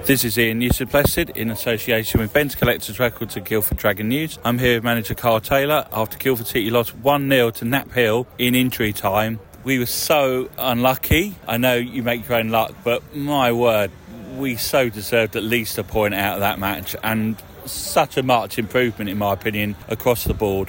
This is Ian Newson-Blessed in association with Ben's Collectors Records and Guildford Dragon News. I'm here with manager Carl Taylor after Guildford City lost 1-0 to Knapp Hill in injury time. We were so unlucky. I know you make your own luck, but my word, we so deserved at least a point out of that match, and such a marked improvement in my opinion across the board.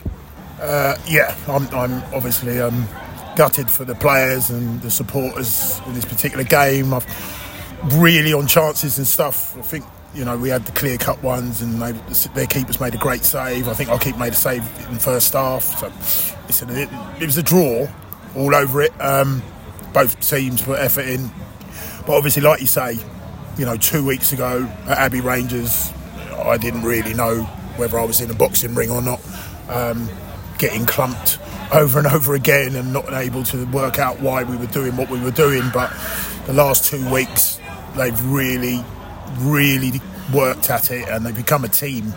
I'm obviously gutted for the players and the supporters in this particular game. I've really on chances and stuff. I think we had the clear cut ones, and their keepers made a great save. I think our keeper made a save in the first half. So it was a draw all over it. Both teams put effort in, but obviously, like you say, 2 weeks ago at Abbey Rangers, I didn't really know whether I was in a boxing ring or not. Getting clumped over and over again and not able to work out why we were doing what we were doing. But the last 2 weeks, they've really, really worked at it, and they've become a team.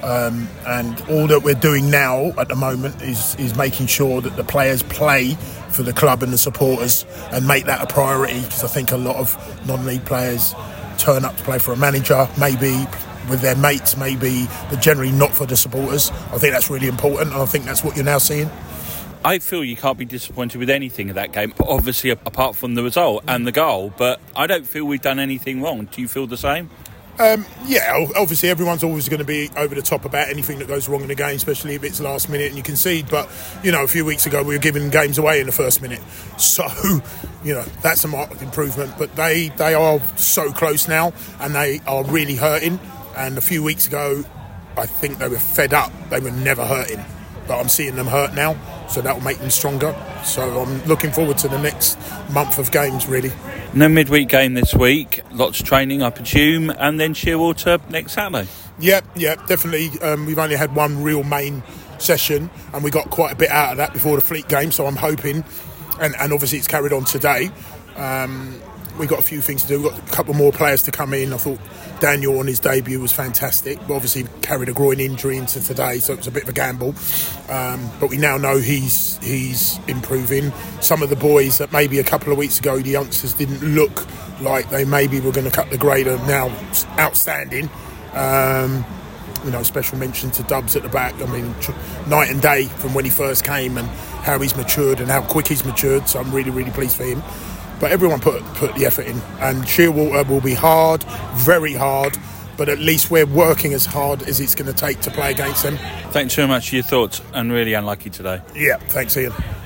And all that we're doing now at the moment is making sure that the players play for the club and the supporters and make that a priority, because I think a lot of non-league players turn up to play for a manager, maybe with their mates, maybe, but generally not for the supporters. I think that's really important, and I think that's what you're now seeing. I feel you can't be disappointed with anything of that game, obviously apart from the result and the goal, but I don't feel we've done anything wrong. Do you feel the same? Obviously everyone's always going to be over the top about anything that goes wrong in the game, especially if it's last minute and you concede. But a few weeks ago we were giving games away in the first minute, so that's a marked improvement. But they are so close now, and they are really hurting. And a few weeks ago I think they were fed up. They were never hurting, but I'm seeing them hurt now, so that will make them stronger. So I'm looking forward to the next month of games, really. No midweek game this week, lots of training I presume, and then Shearwater next Saturday. Yeah, definitely. We've only had one real main session, and we got quite a bit out of that before the Fleet game, so I'm hoping, and obviously it's carried on today. We've got a few things to do. We've got a couple more players to come in. I thought Daniel on his debut was fantastic, but obviously carried a groin injury into today, so it was a bit of a gamble. But we now know he's improving. Some of the boys that maybe a couple of weeks ago, the youngsters didn't look like they maybe were going to cut the grade, are now outstanding. Special mention to Dubs at the back. I mean, night and day from when he first came, and how he's matured and how quick he's matured. So I'm really, really pleased for him. But everyone put the effort in, and Shearwater will be hard, very hard, but at least we're working as hard as it's going to take to play against them. Thanks very much for your thoughts, and really unlucky today. Yeah, thanks Ian.